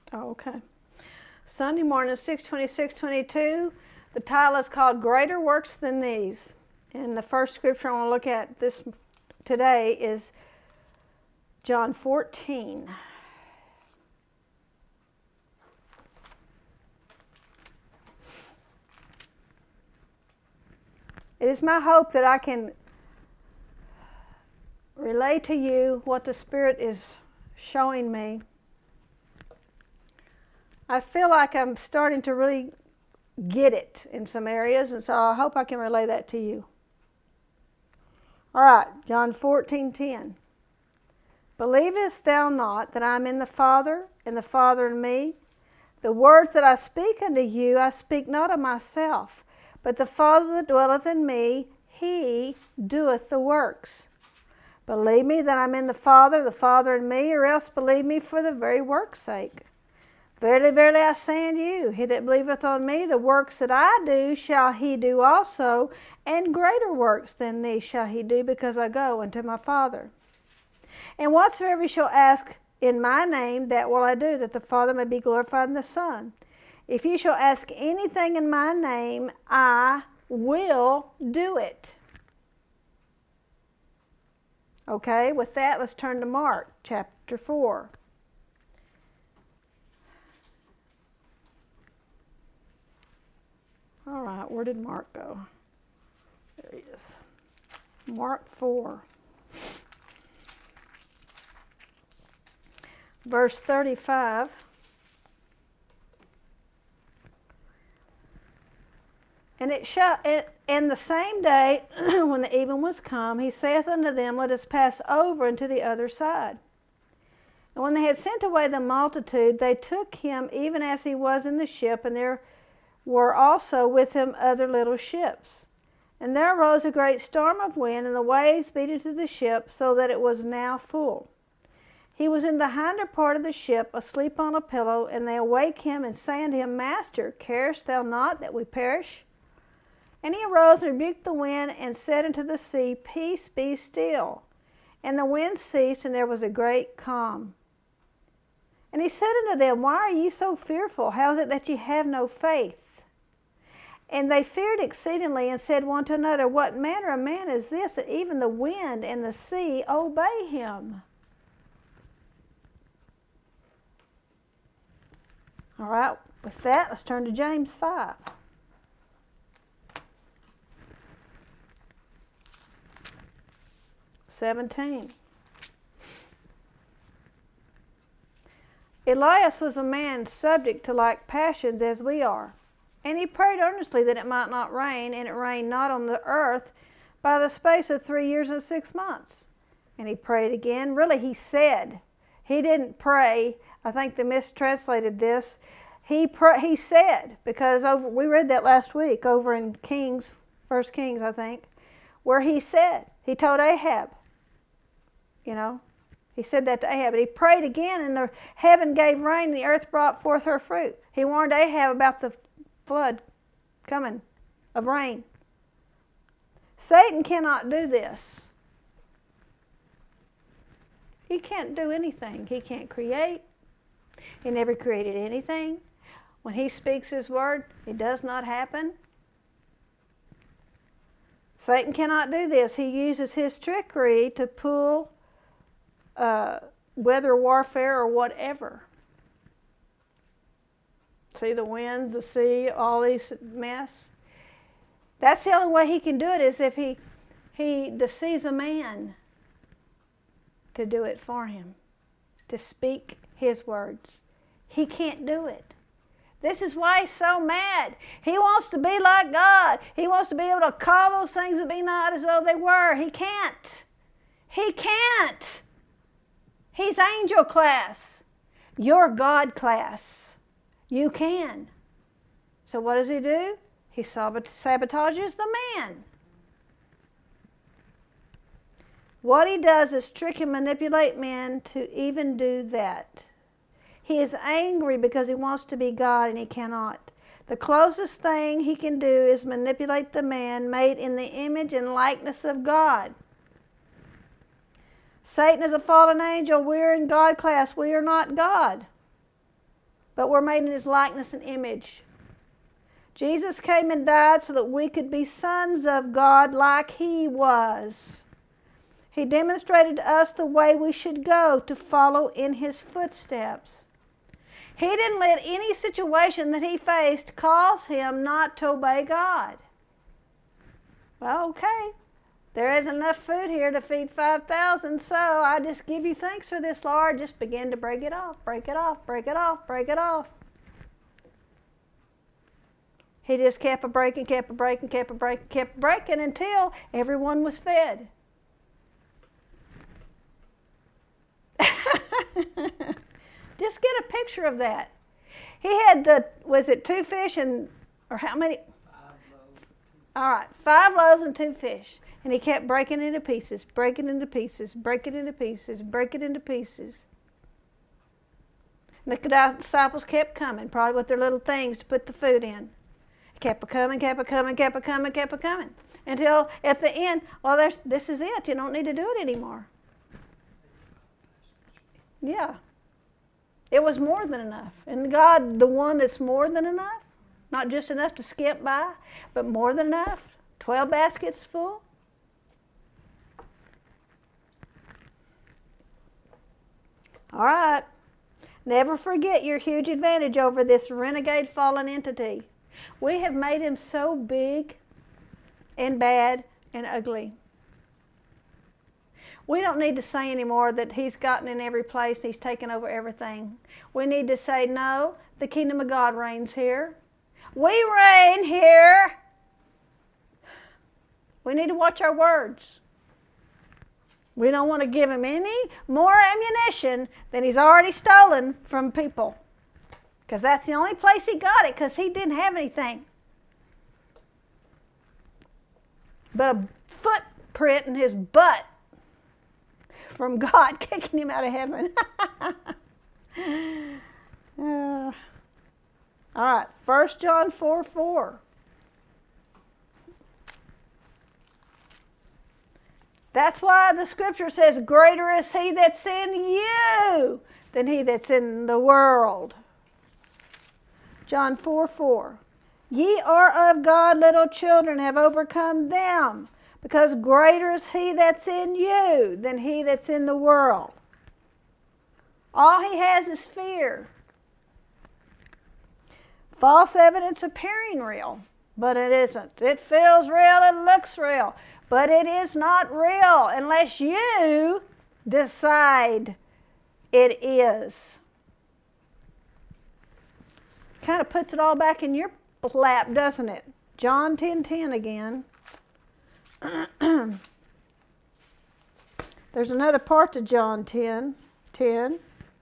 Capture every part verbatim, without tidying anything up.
Oh, okay. Sunday morning, six twenty-six twenty-two. The title is called Greater Works Than These. And the first scripture I want to look at this today is John fourteen. It is my hope that I can relay to you what the Spirit is showing me. I feel like I'm starting to really get it in some areas, and so I hope I can relay that to you. All right, John fourteen ten. Believest thou not that I am in the Father, and the Father in me? The words that I speak unto you, I speak not of myself, but the Father that dwelleth in me, he doeth the works. Believe me that I'm in the Father, the Father in me, or else believe me for the very work's sake. Verily, verily, I say unto you, he that believeth on me, the works that I do shall he do also, and greater works than these shall he do, because I go unto my Father. And whatsoever you shall ask in my name, that will I do, that the Father may be glorified in the Son. If you shall ask anything in my name, I will do it. Okay, with that, let's turn to Mark chapter four. All right, where did Mark go? There he is. Mark four. Verse thirty-five. And it shall, it, and the same day, when the even was come, he saith unto them, Let us pass over into the other side. And when they had sent away the multitude, they took him even as he was in the ship, and there were also with him other little ships. And there arose a great storm of wind, and the waves beat into the ship, so that it was now full. He was in the hinder part of the ship, asleep on a pillow, and they awake him, and say unto him, Master, carest thou not that we perish? And he arose and rebuked the wind, and said unto the sea, Peace, be still. And the wind ceased, and there was a great calm. And he said unto them, Why are ye so fearful? How is it that ye have no faith? And they feared exceedingly, and said one to another, What manner of man is this, that even the wind and the sea obey him? All right, with that, let's turn to James five. seventeen. Elias was a man subject to like passions as we are. And he prayed earnestly that it might not rain, and it rained not on the earth by the space of three years and six months. And he prayed again. Really, he said. He didn't pray. I think they mistranslated this. He pray, he said, because over, we read that last week over in Kings, First Kings, I think, where he said, he told Ahab, you know, he said that to Ahab. But he prayed again, and the heaven gave rain, and the earth brought forth her fruit. He warned Ahab about the flood coming of rain. Satan cannot do this. He can't do anything. He can't create. He never created anything. When he speaks his word, it does not happen. Satan cannot do this. He uses his trickery to pull uh, weather warfare or whatever. See the winds, the sea, all these mess. That's the only way he can do it, is if he he deceives a man to do it for him, to speak his words. He can't do it. This is why he's so mad. He wants to be like God. He wants to be able to call those things that be not as though they were. He can't. He can't. He's angel class. You're God class. You can. So what does he do? He sabotages the man. What he does is trick and manipulate men to even do that. He is angry because he wants to be God and he cannot. The closest thing he can do is manipulate the man made in the image and likeness of God. Satan is a fallen angel. We're in God class. We are not God. but we're made in his likeness and image. Jesus came and died so that we could be sons of God like he was. He demonstrated to us the way we should go to follow in his footsteps. He didn't let any situation that he faced cause him not to obey God. Well, okay, there isn't enough food here to feed five thousand, so I just give you thanks for this, Lord. Just begin to break it off, break it off, break it off, break it off. He just kept a breaking, kept a breaking, kept a breaking, kept breaking until everyone was fed. Just get a picture of that. He had the, was it two fish and, or how many? Five loaves. All right, five loaves and two fish. And he kept breaking into pieces, breaking into pieces, breaking into pieces, breaking into pieces. And the disciples kept coming, probably with their little things to put the food in. Kept a coming, kept a coming, kept a coming, kept a coming. Until at the end, well, there's, this is it. You don't need to do it anymore. Yeah. It was more than enough. And God, the one that's more than enough, not just enough to skip by, but more than enough, twelve baskets full. All right. Never forget your huge advantage over this renegade fallen entity. We have made him so big and bad and ugly. We don't need to say anymore that he's gotten in every place and he's taken over everything. We need to say, no, the kingdom of God reigns here. We reign here. We need to watch our words. We don't want to give him any more ammunition than he's already stolen from people. Because that's the only place he got it, because he didn't have anything but a footprint in his butt from God kicking him out of heaven. uh, all right, First John four four. That's why the scripture says, greater is he that's in you than he that's in the world. John four four. Ye are of God, little children, have overcome them, because greater is he that's in you than he that's in the world. All he has is fear. False evidence appearing real, but it isn't. It feels real, it looks real, but it is not real unless you decide it is. Kind of puts it all back in your lap, doesn't it? John ten ten again. There's another part to John ten ten.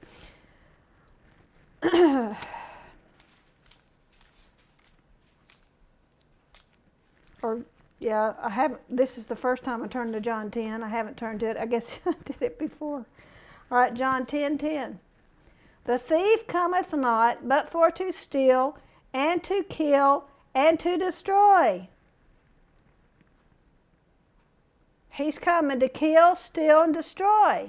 Or, yeah, I haven't, this is the first time I turned to John ten. I haven't turned to it. I guess I did it before. All right, John ten ten. The thief cometh not, but for to steal, and to kill, and to destroy. He's coming to kill, steal, and destroy.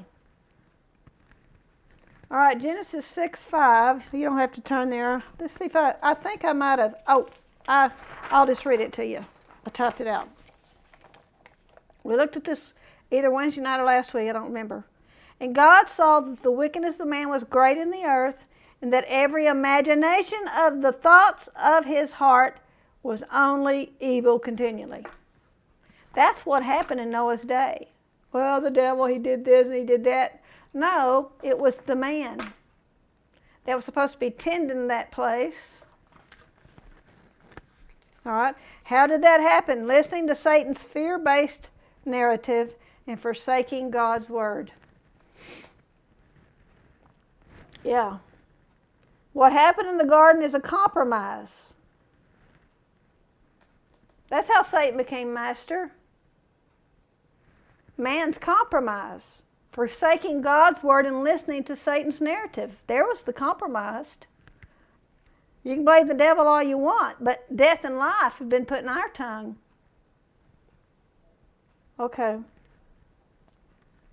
All right, Genesis six five. You don't have to turn there. Let's see if I, I think I might have, oh, I, I'll just read it to you. I typed it out. We looked at this either Wednesday night or last week, I don't remember. And God saw that the wickedness of man was great in the earth, and that every imagination of the thoughts of his heart was only evil continually. That's what happened in Noah's day. Well, the devil, he did this and he did that. No, it was the man that was supposed to be tending that place. All right. How did that happen? Listening to Satan's fear-based narrative and forsaking God's word. Yeah. What happened in the garden is a compromise. That's how Satan became master. Man's compromise. Forsaking God's word and listening to Satan's narrative. There was the compromise. You can blame the devil all you want, but death and life have been put in our tongue. Okay.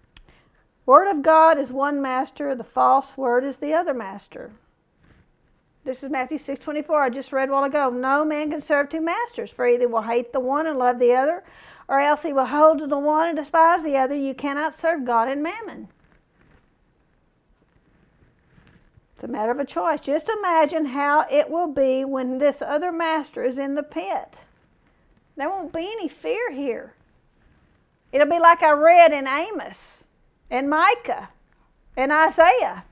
Word of God is one master, the false word is the other master. This is Matthew six twenty-four. I just read a while ago. No man can serve two masters, for either will hate the one and love the other, or else he will hold to the one and despise the other. You cannot serve God and mammon. It's a matter of a choice. Just imagine how it will be when this other master is in the pit. There won't be any fear here. It'll be like I read in Amos and Micah and Isaiah.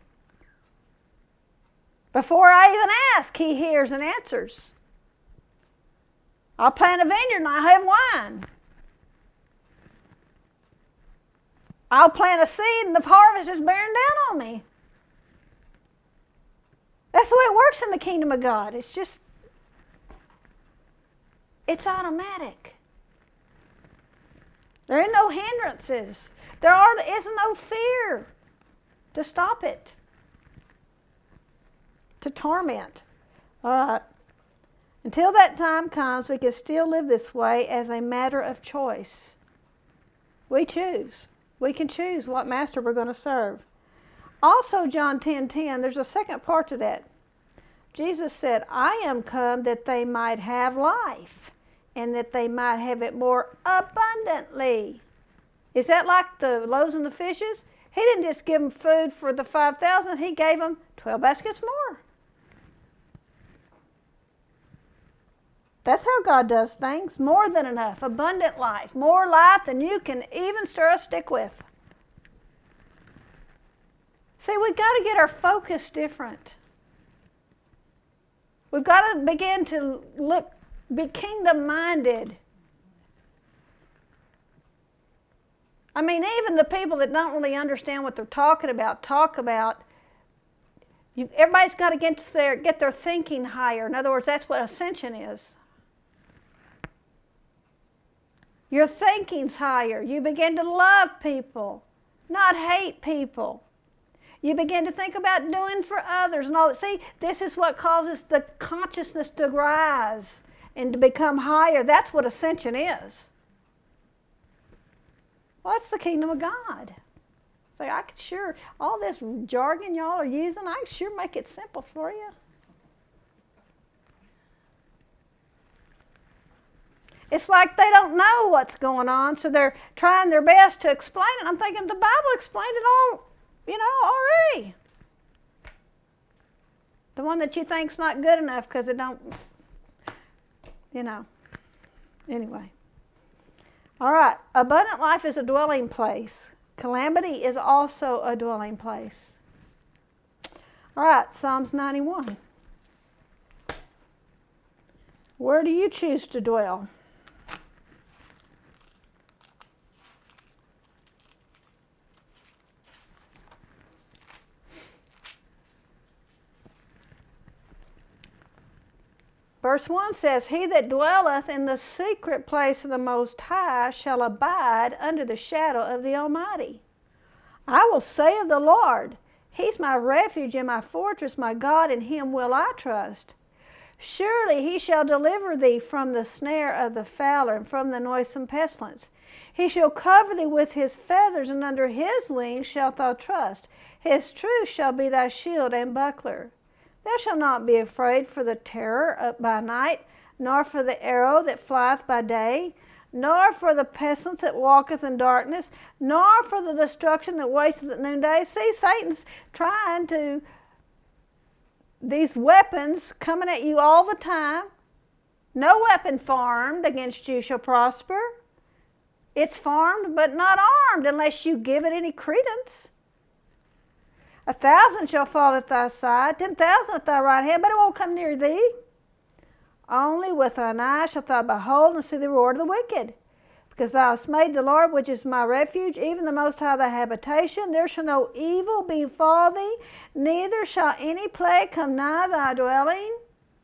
Before I even ask, he hears and answers. I'll plant a vineyard and I'll have wine. I'll plant a seed and the harvest is bearing down on me. That's the way it works in the kingdom of God. It's just, it's automatic. There ain't no hindrances. There are, is no fear to stop it, to torment. All right. Until that time comes, we can still live this way as a matter of choice. We choose. We can choose what master we're going to serve. Also, John ten ten, there's a second part to that. Jesus said, I am come that they might have life, and that they might have it more abundantly. Is that like the loaves and the fishes? He didn't just give them food for the five thousand, he gave them twelve baskets more. That's how God does things. More than enough. Abundant life. More life than you can even stir a stick with. See, we've got to get our focus different. We've got to begin to look, be kingdom-minded. I mean, even the people that don't really understand what they're talking about, talk about, you, everybody's got to get their, get their thinking higher. In other words, that's what ascension is. Your thinking's higher. You begin to love people, not hate people. You begin to think about doing for others and all that. See, this is what causes the consciousness to rise and to become higher. That's what ascension is. Well, that's the kingdom of God. So I could sure, all this jargon y'all are using, I could sure make it simple for you. It's like they don't know what's going on, so they're trying their best to explain it. I'm thinking the Bible explained it all, you know, already. The one that you think's not good enough because it don't, you know. Anyway. All right. Abundant life is a dwelling place. Calamity is also a dwelling place. All right. Psalms ninety-one. Where do you choose to dwell? Verse one says, He that dwelleth in the secret place of the Most High shall abide under the shadow of the Almighty. I will say of the Lord, He's my refuge and my fortress, my God, in Him will I trust. Surely He shall deliver thee from the snare of the fowler and from the noisome pestilence. He shall cover thee with His feathers, and under His wings shalt thou trust. His truth shall be thy shield and buckler. Thou shalt not be afraid for the terror by night, nor for the arrow that flieth by day, nor for the pestilence that walketh in darkness, nor for the destruction that wasteth at noonday. See, Satan's trying to, these weapons coming at you all the time. No weapon formed against you shall prosper. It's formed but not armed unless you give it any credence. A thousand shall fall at thy side, ten thousand at thy right hand, but it won't come near thee. Only with thine eyes shalt thou behold and see the reward of the wicked. Because thou hast made the Lord, which is my refuge, even the Most High thy habitation, there shall no evil befall thee, neither shall any plague come nigh thy dwelling.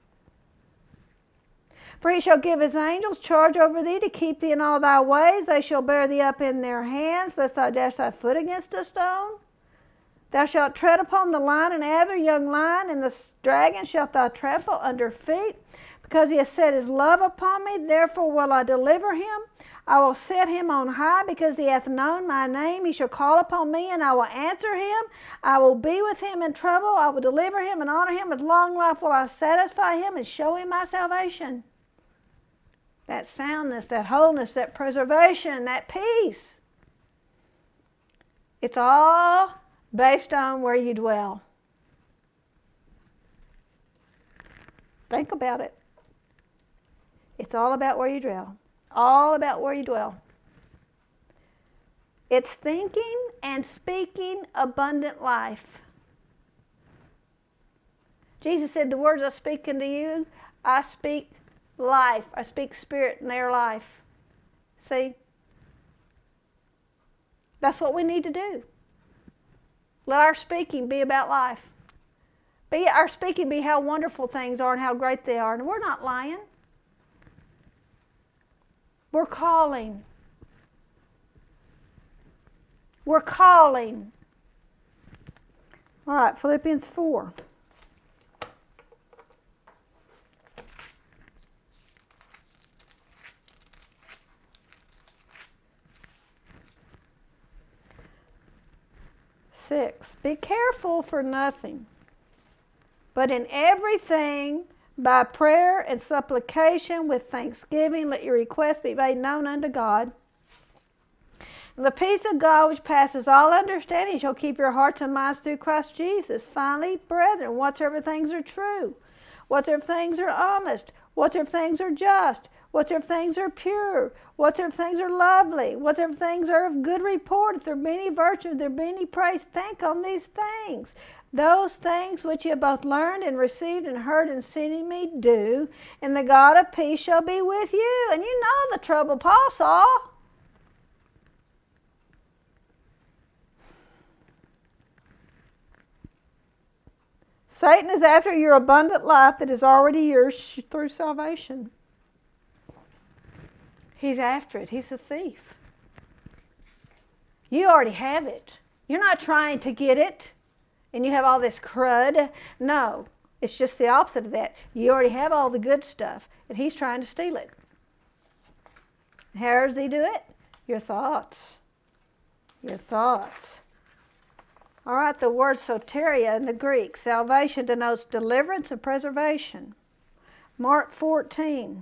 For He shall give His angels charge over thee to keep thee in all thy ways. They shall bear thee up in their hands, lest thou dash thy foot against a stone. Thou shalt tread upon the lion and adder, young lion, and the dragon shalt thou trample under feet. Because He has set His love upon me, therefore will I deliver him. I will set him on high because he hath known my name. He shall call upon me, and I will answer him. I will be with him in trouble. I will deliver him and honor him. With long life will I satisfy him and show him my salvation. That soundness, that wholeness, that preservation, that peace. It's all based on where you dwell. Think about it. It's all about where you dwell. All about where you dwell. It's thinking and speaking abundant life. Jesus said, the words I speak unto you, I speak life. I speak spirit in their life. See? That's what we need to do. Let our speaking be about life. Be our speaking be how wonderful things are and how great they are. And we're not lying. We're calling. We're calling. All right, Philippians four. Six. Be careful for nothing, but in everything, by prayer and supplication with thanksgiving, let your requests be made known unto God. And the peace of God, which passes all understanding, shall keep your hearts and minds through Christ Jesus. Finally, brethren, whatsoever things are true, whatsoever things are honest, whatsoever things are just, whatsoever things are pure, whatsoever things are lovely, whatsoever things are of good report, if there be any virtue, if there be any praise, think on these things. Those things which you have both learned and received and heard and seen in me, do, and the God of peace shall be with you. And you know the trouble Paul saw. Satan is after your abundant life that is already yours through salvation. He's after it. He's a thief. You already have it. You're not trying to get it. And you have all this crud. No, it's just the opposite of that. You already have all the good stuff, and he's trying to steal it. How does he do it? Your thoughts. Your thoughts. All right, the word soteria in the Greek, salvation denotes deliverance and preservation. Mark fourteen.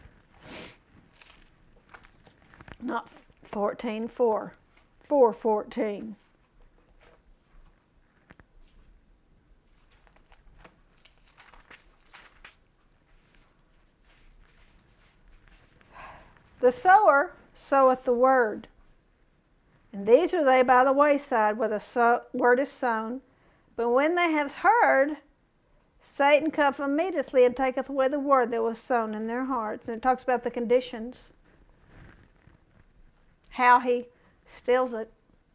Not fourteen, four. four fourteen. The sower soweth the word. And these are they by the wayside where the so- word is sown. But when they have heard, Satan cometh immediately and taketh away the word that was sown in their hearts. And it talks about the conditions. How he steals it.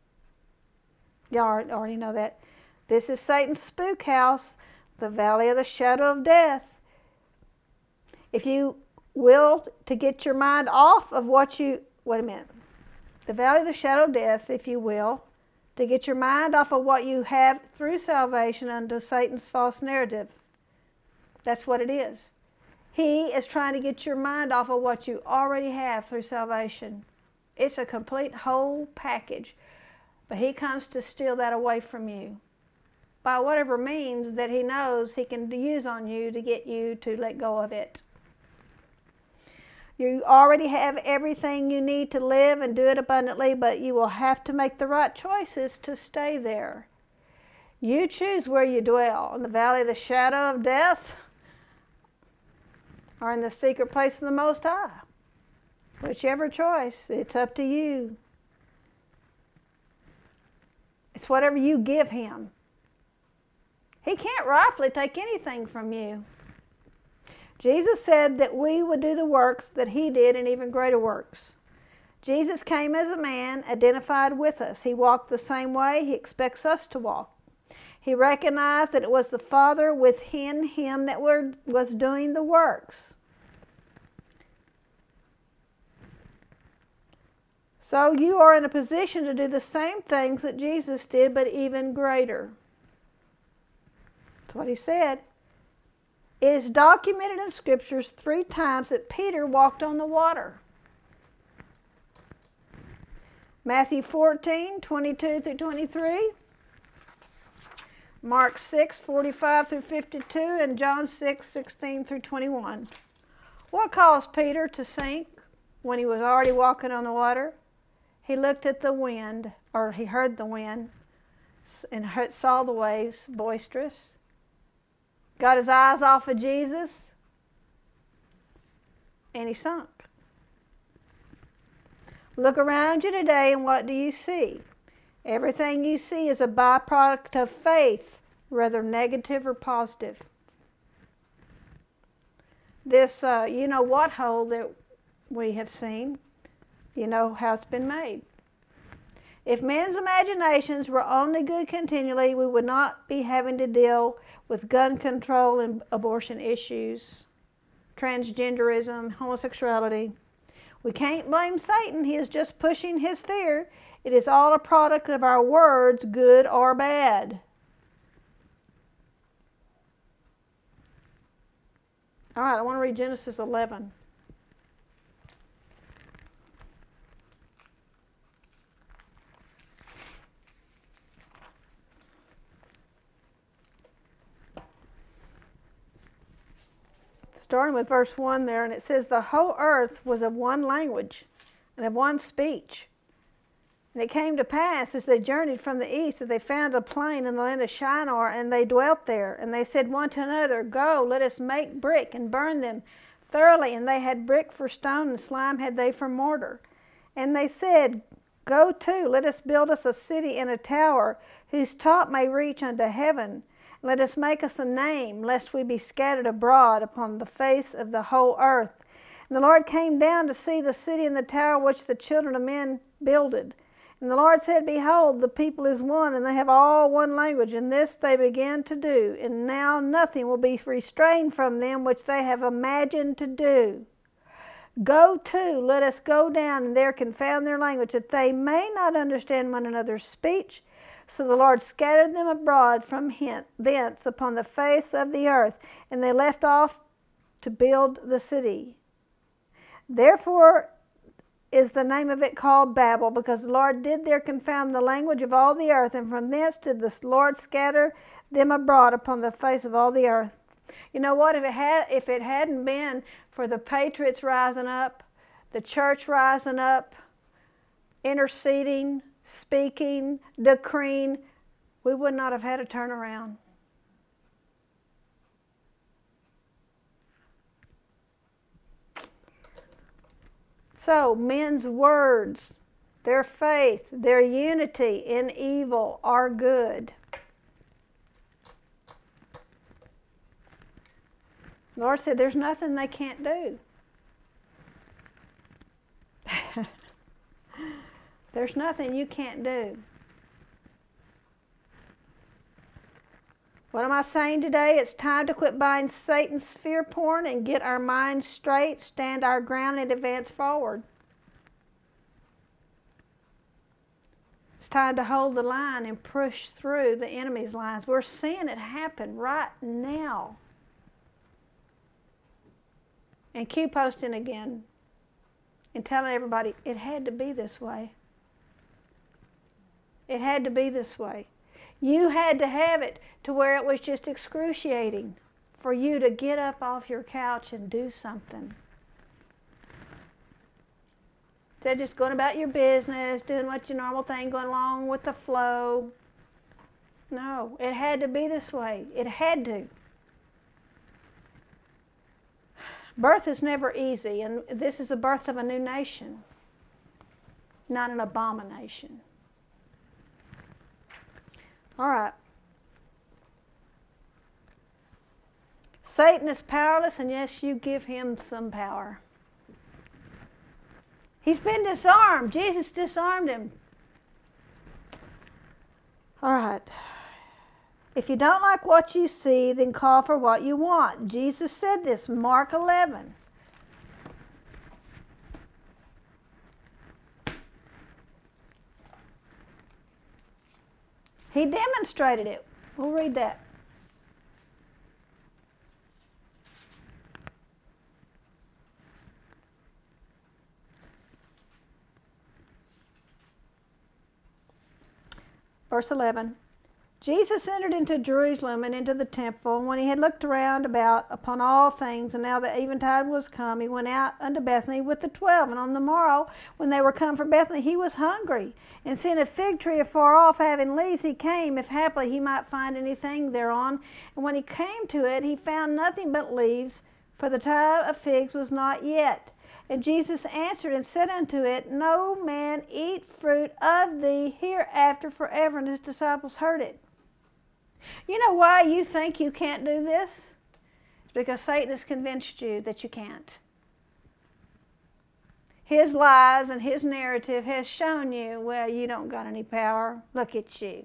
Y'all already know that. This is Satan's spook house, the valley of the shadow of death. If you will to get your mind off of what you, wait a minute, the valley of the shadow of death, if you will, to get your mind off of what you have through salvation unto Satan's false narrative. That's what it is. He is trying to get your mind off of what you already have through salvation. It's a complete whole package. But he comes to steal that away from you by whatever means that he knows he can use on you to get you to let go of it. You already have everything you need to live and do it abundantly, but you will have to make the right choices to stay there. You choose where you dwell, in the valley of the shadow of death or in the secret place of the Most High. Whichever choice, it's up to you. It's whatever you give him. He can't rightfully take anything from you. Jesus said that we would do the works that he did and even greater works. Jesus came as a man, identified with us. He walked the same way he expects us to walk. He recognized that it was the Father within him that were, was doing the works. So you are in a position to do the same things that Jesus did, but even greater. That's what he said. It is documented in Scriptures three times that Peter walked on the water. Matthew fourteen, twenty-two through twenty-three. Mark six, forty-five through fifty-two, and John six, sixteen through twenty-one. What caused Peter to sink when he was already walking on the water? He looked at the wind, or he heard the wind, and heard, saw the waves boisterous. Got his eyes off of Jesus, and he sunk. Look around you today, and what do you see? Everything you see is a byproduct of faith, whether negative or positive. This, uh, you know what hole that we have seen, you know how it's been made. If men's imaginations were only good continually, we would not be having to deal with gun control and abortion issues, transgenderism, homosexuality. We can't blame Satan. He is just pushing his fear. It is all a product of our words, good or bad. All right, I want to read Genesis eleven. Starting with verse one there, and it says, the whole earth was of one language and of one speech. And it came to pass, as they journeyed from the east, that they found a plain in the land of Shinar, and they dwelt there. And they said one to another, go, let us make brick and burn them thoroughly. And they had brick for stone, and slime had they for mortar. And they said, go to, let us build us a city and a tower, whose top may reach unto heaven. Let us make us a name, lest we be scattered abroad upon the face of the whole earth. And the Lord came down to see the city and the tower which the children of men builded. And the Lord said, behold, the people is one, and they have all one language, and this they began to do. And now nothing will be restrained from them which they have imagined to do. Go to, let us go down, and there confound their language, that they may not understand one another's speech. So the Lord scattered them abroad from thence upon the face of the earth, and they left off to build the city. Therefore is the name of it called Babel, because the Lord did there confound the language of all the earth, and from thence did the Lord scatter them abroad upon the face of all the earth. You know what? If it had, if it hadn't been for the patriots rising up, the church rising up, interceding, speaking, decreeing, we would not have had a turnaround. So, men's words, their faith, their unity in evil are good. The Lord said there's nothing they can't do. There's nothing you can't do. What am I saying today? It's time to quit buying Satan's fear porn and get our minds straight, stand our ground, and advance forward. It's time to hold the line and push through the enemy's lines. We're seeing it happen right now. And keep posting again and telling everybody it had to be this way. It had to be this way. You had to have it to where it was just excruciating for you to get up off your couch and do something. Instead of just going about your business, doing what your normal thing, going along with the flow. No, it had to be this way. It had to. Birth is never easy, and this is the birth of a new nation, not an abomination. All right. Satan is powerless, and yes, you give him some power. He's been disarmed. Jesus disarmed him. All right. If you don't like what you see, then call for what you want. Jesus said this, Mark eleven. He demonstrated it. We'll read that. verse eleven. Jesus entered into Jerusalem and into the temple, and when he had looked around about upon all things, and now the eventide was come, he went out unto Bethany with the twelve. And on the morrow, when they were come from Bethany, he was hungry. And seeing a fig tree afar off having leaves, he came, if haply he might find anything thereon. And when he came to it, he found nothing but leaves, for the time of figs was not yet. And Jesus answered and said unto it, No man eat fruit of thee hereafter forever. And his disciples heard it. You know why you think you can't do this? It's because Satan has convinced you that you can't. His lies and his narrative has shown you, well, you don't got any power. Look at you.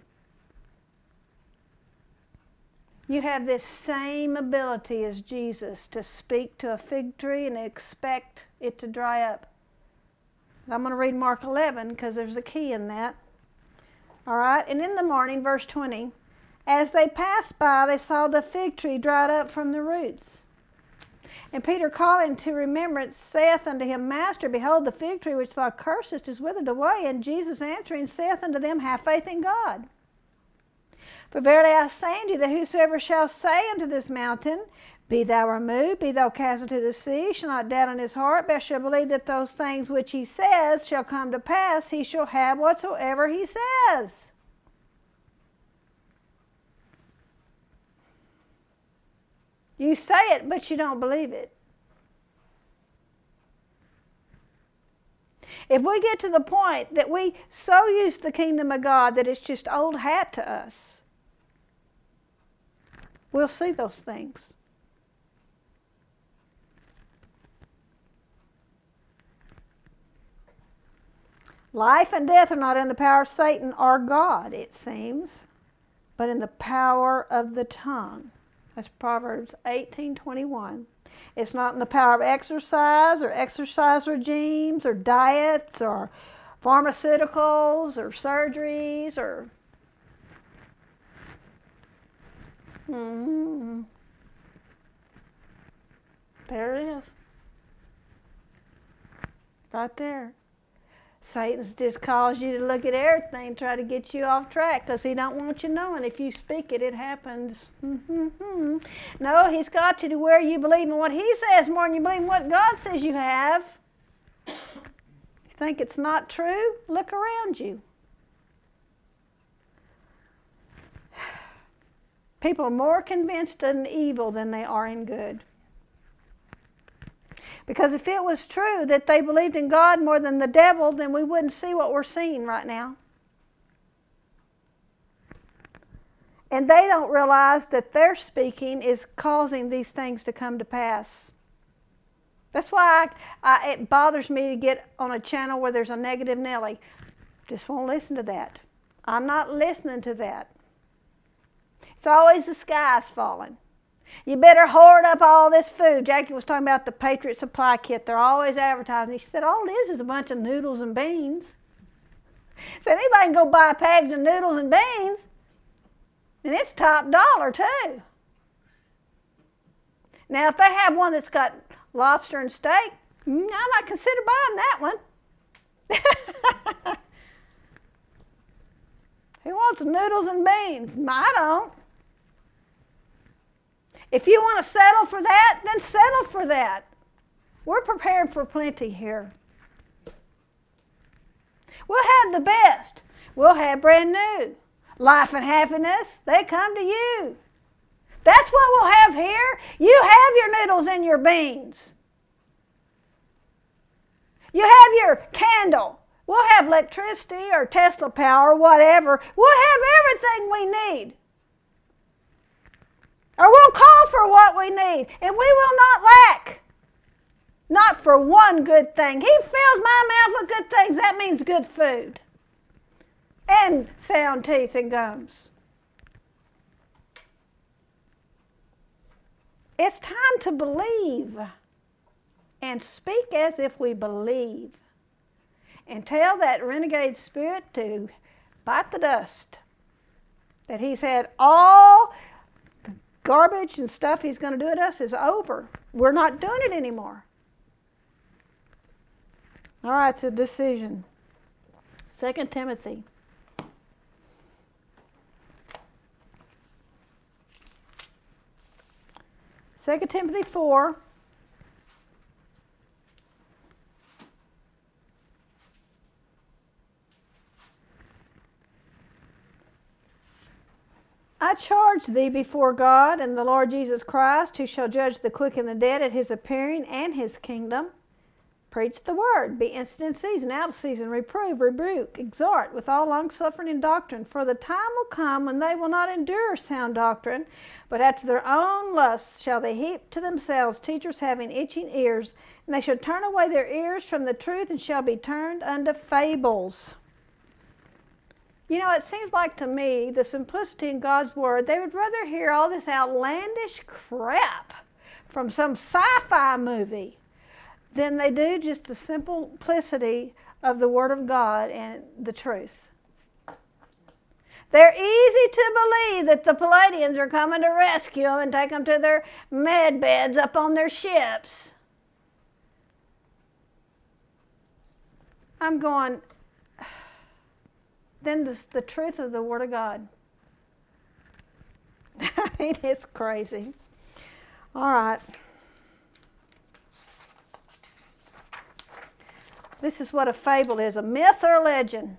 You have this same ability as Jesus to speak to a fig tree and expect it to dry up. I'm going to read Mark eleven because there's a key in that. All right, and in the morning, verse twenty, as they passed by, they saw the fig tree dried up from the roots. And Peter, calling to remembrance, saith unto him, Master, behold, the fig tree which thou cursest is withered away. And Jesus answering saith unto them, Have faith in God. For verily I say unto you, that whosoever shall say unto this mountain, Be thou removed, be thou cast into the sea, shall not doubt in his heart, but shall believe that those things which he says shall come to pass, he shall have whatsoever he says. You say it, but you don't believe it. If we get to the point that we so use the kingdom of God that it's just old hat to us, we'll see those things. Life and death are not in the power of Satan or God, it seems, but in the power of the tongue. That's Proverbs eighteen twenty-one. It's not in the power of exercise or exercise regimes or diets or pharmaceuticals or surgeries or... Mm-hmm. There it is. Right there. Satan's just caused you to look at everything, try to get you off track, because he don't want you knowing. If you speak it, it happens. Mm-hmm. No, he's got you to where you believe in what he says more than you believe in what God says you have. You think it's not true? Look around you. People are more convinced in evil than they are in good. Because if it was true that they believed in God more than the devil, then we wouldn't see what we're seeing right now. And they don't realize that their speaking is causing these things to come to pass. That's why I, I, it bothers me to get on a channel where there's a negative Nelly. Just won't listen to that. I'm not listening to that. It's always the sky's falling. You better hoard up all this food. Jackie was talking about the Patriot Supply Kit. They're always advertising. She said, all it is is a bunch of noodles and beans. So anybody can go buy a package of noodles and beans. And it's top dollar, too. Now, if they have one that's got lobster and steak, I might consider buying that one. Who wants noodles and beans? I don't. If you want to settle for that, then settle for that. We're prepared for plenty here. We'll have the best. We'll have brand new. Life and happiness, they come to you. That's what we'll have here. You have your noodles and your beans. You have your candle. We'll have electricity or Tesla power, whatever. We'll have everything we need. Or we'll call for what we need, and we will not lack. Not for one good thing. He fills my mouth with good things. That means good food. And sound teeth and gums. It's time to believe. And speak as if we believe. And tell that renegade spirit to bite the dust. That he's had all the garbage and stuff he's going to do at us is over. We're not doing it anymore. All right, it's a decision. Second Timothy. Second Timothy four. I charge thee before God and the Lord Jesus Christ, who shall judge the quick and the dead at his appearing and his kingdom. Preach the word, be instant in season, out of season, reprove, rebuke, exhort with all longsuffering and doctrine. For the time will come when they will not endure sound doctrine, but after their own lusts shall they heap to themselves teachers having itching ears, and they shall turn away their ears from the truth and shall be turned unto fables. You know, it seems like to me, the simplicity in God's Word, they would rather hear all this outlandish crap from some sci-fi movie than they do just the simplicity of the Word of God and the truth. They're easy to believe that the Palladians are coming to rescue them and take them to their med beds up on their ships. I'm going... Then this, the truth of the Word of God. I mean, it's crazy. All right. This is what a fable is, a myth or a legend.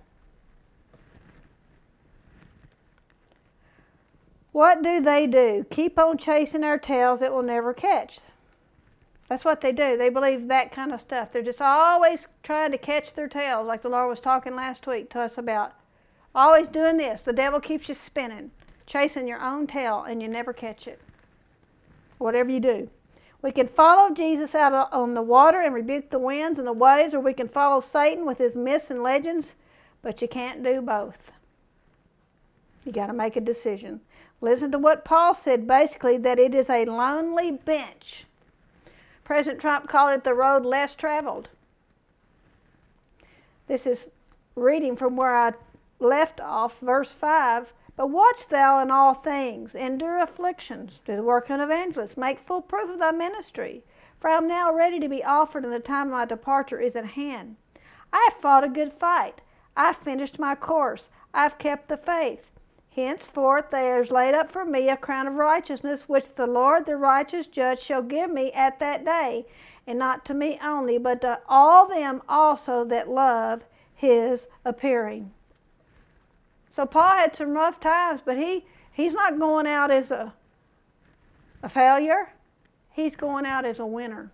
What do they do? Keep on chasing our tails that we'll never catch. That's what they do. They believe that kind of stuff. They're just always trying to catch their tails, like the Lord was talking last week to us about. Always doing this. The devil keeps you spinning, chasing your own tail, and you never catch it. Whatever you do. We can follow Jesus out on the water and rebuke the winds and the waves, or we can follow Satan with his myths and legends, but you can't do both. You got to make a decision. Listen to what Paul said, basically, that it is a lonely bench. President Trump called it the road less traveled. This is reading from where I left off, verse five. But watch thou in all things, endure afflictions, do the work of an evangelist, make full proof of thy ministry. For I am now ready to be offered, and the time of my departure is at hand. I have fought a good fight. I have finished my course. I have kept the faith. Henceforth there is laid up for me a crown of righteousness, which the Lord, the righteous judge, shall give me at that day, and not to me only, but to all them also that love his appearing. So Paul had some rough times, but he, he's not going out as a, a failure. He's going out as a winner.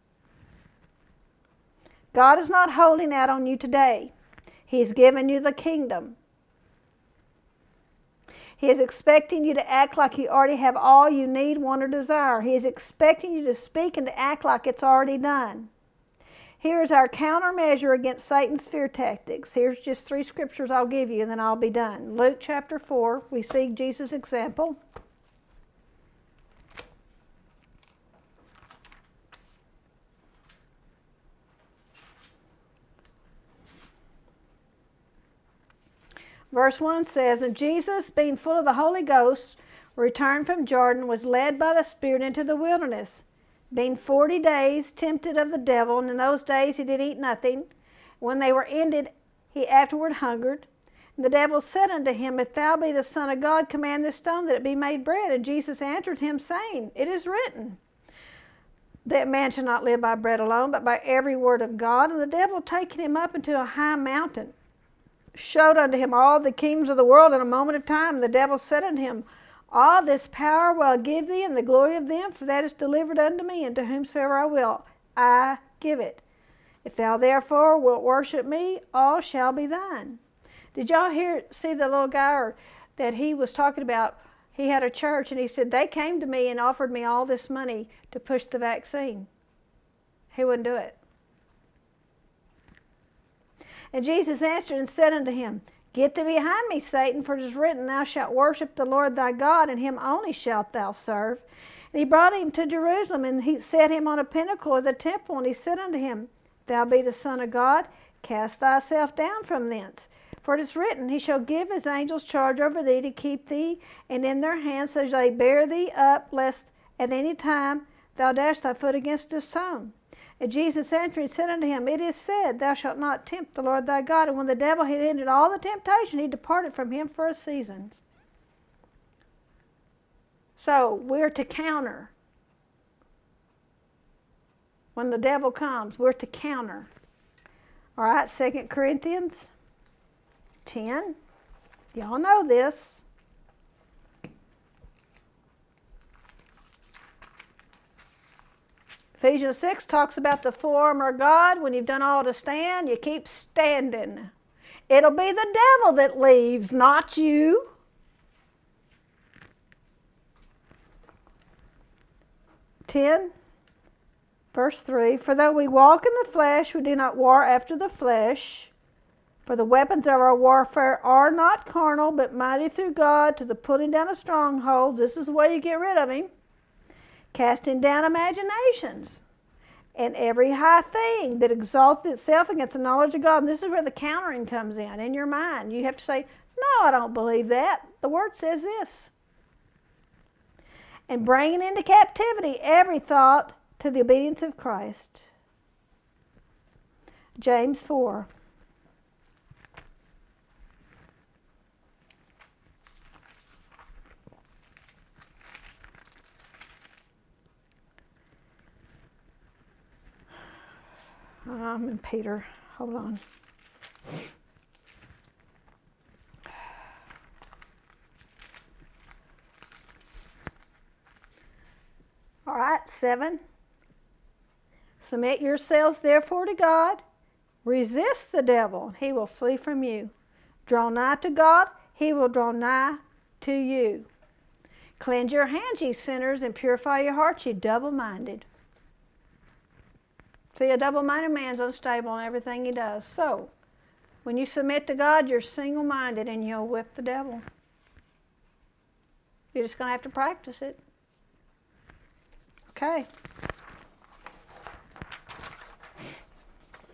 God is not holding out on you today. He's given you the kingdom. He is expecting you to act like you already have all you need, want, or desire. He is expecting you to speak and to act like it's already done. Here's our countermeasure against Satan's fear tactics. Here's just three scriptures I'll give you, and then I'll be done. Luke chapter four, we see Jesus' example. Verse one says, And Jesus, being full of the Holy Ghost, returned from Jordan, was led by the Spirit into the wilderness, being forty days tempted of the devil, and in those days he did eat nothing. When they were ended, he afterward hungered. And the devil said unto him, If thou be the Son of God, command this stone that it be made bread. And Jesus answered him, saying, It is written, that man shall not live by bread alone, but by every word of God. And the devil, taking him up into a high mountain, showed unto him all the kingdoms of the world in a moment of time. And the devil said unto him, All this power will I give thee, and the glory of them, for that is delivered unto me, and to whomsoever I will, I give it. If thou therefore wilt worship me, all shall be thine. Did y'all hear, see the little guy or, that he was talking about? He had a church, and he said, they came to me and offered me all this money to push the vaccine. He wouldn't do it. And Jesus answered and said unto him, Get thee behind me, Satan, for it is written, Thou shalt worship the Lord thy God, and him only shalt thou serve. And he brought him to Jerusalem, and he set him on a pinnacle of the temple, and he said unto him, If thou be the Son of God, cast thyself down from thence. For it is written, He shall give his angels charge over thee to keep thee, and in their hands so shall they bear thee up, lest at any time thou dash thy foot against a stone. And Jesus answering said unto him, It is said, Thou shalt not tempt the Lord thy God. And when the devil had ended all the temptation, he departed from him for a season. So we're to counter when the devil comes. We're to counter. All right, Second Corinthians ten. Y'all know this. Ephesians six talks about the full armor of God. When you've done all to stand, you keep standing. It'll be the devil that leaves, not you. ten, verse three. For though we walk in the flesh, we do not war after the flesh. For the weapons of our warfare are not carnal, but mighty through God to the pulling down of strongholds. This is the way you get rid of him. Casting down imaginations and every high thing that exalts itself against the knowledge of God. And this is where the countering comes in, in your mind. You have to say, no, I don't believe that. The Word says this. And bringing into captivity every thought to the obedience of Christ. James four. I'm in Peter. Hold on. All right, seven. Submit yourselves therefore to God. Resist the devil, he will flee from you. Draw nigh to God, he will draw nigh to you. Cleanse your hands, ye sinners, and purify your hearts, ye double-minded. See, a double-minded man's unstable in everything he does. So, when you submit to God, you're single-minded and you'll whip the devil. You're just going to have to practice it. Okay.